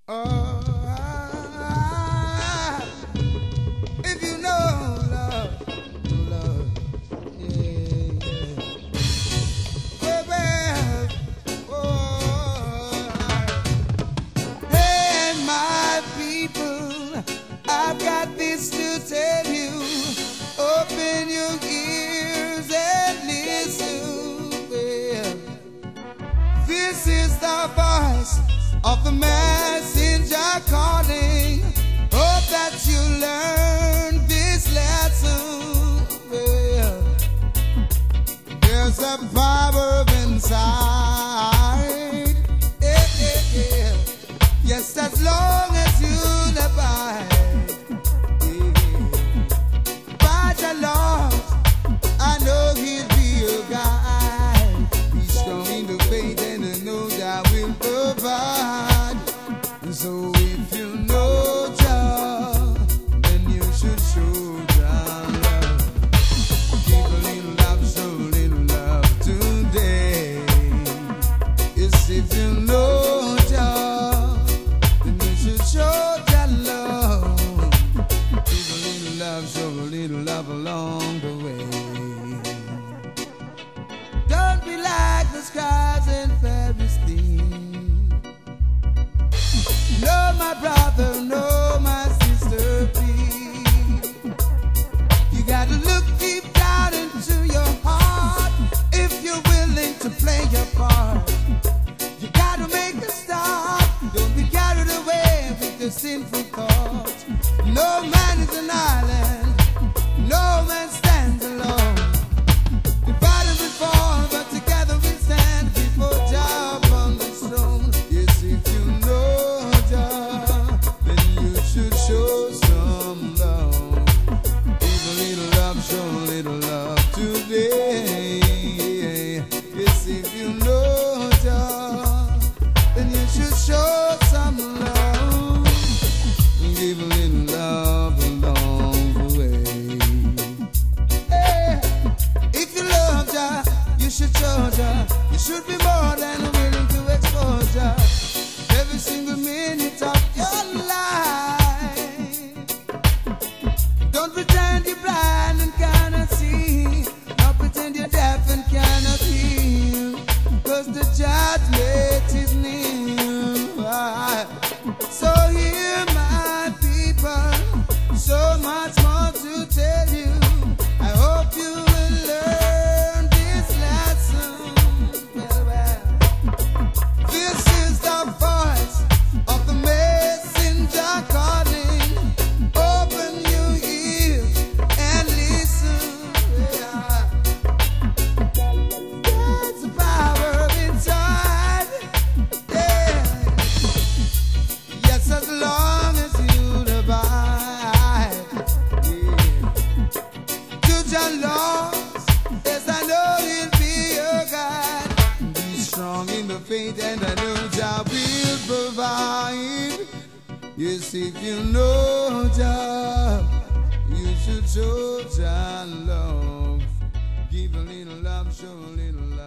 Oh, if you know love, love, yeah, yeah. Well, oh, hey, my people, I've got this to tell you. Open your ears and listen. Well, this is the voice of the messenger calling. Hope that you learn this lesson. Well, there's a power inside. Yeah, yeah, yeah. Yes, as long as you abide. Yeah. By the Lord, I know He'll be your guide. Be strong in the faith and I know that will provide. So if you know Jah, then you should show Jah love. Give a little love, show a little love today. Yes, if you know Jah, then you should show Jah love. Give a little love, show a little love along the way. Don't be like the scribes and Pharisees. No, my brother, no, my sister, please. You gotta look deep down into your heart if you're willing to play your part. You gotta make a start. Don't be carried away with your sinful thoughts. No man is an island. No man stands alone. Divided we fall, but together we stand before Jah upon the throne. Yes, if you know Jah, then you should show some love. Give a little love, show a little love today. Yes, if you know Jah, then you should show some love. Give a little love along the way. Hey, if you love Jah, you should show Jah. You should be more than willing to expose Jah every single minute of your life. Don't pretend you're blind and cannot see. Don't pretend you're deaf and cannot hear. 'Cause the judgment is near. So hear my people, so much more to tell you. I hope you will learn this lesson. Well, this is the voice of the messenger calling. Open your ears and listen. Yeah. There's a power inside. Yeah. Yes, as long as you abide. Yeah. To Jah laws, yes, I know He'll be your guide. Be strong in the faith and I know Jah will provide. Yes, if you know Jah, you should show Jah love. Give a little love, show a little love.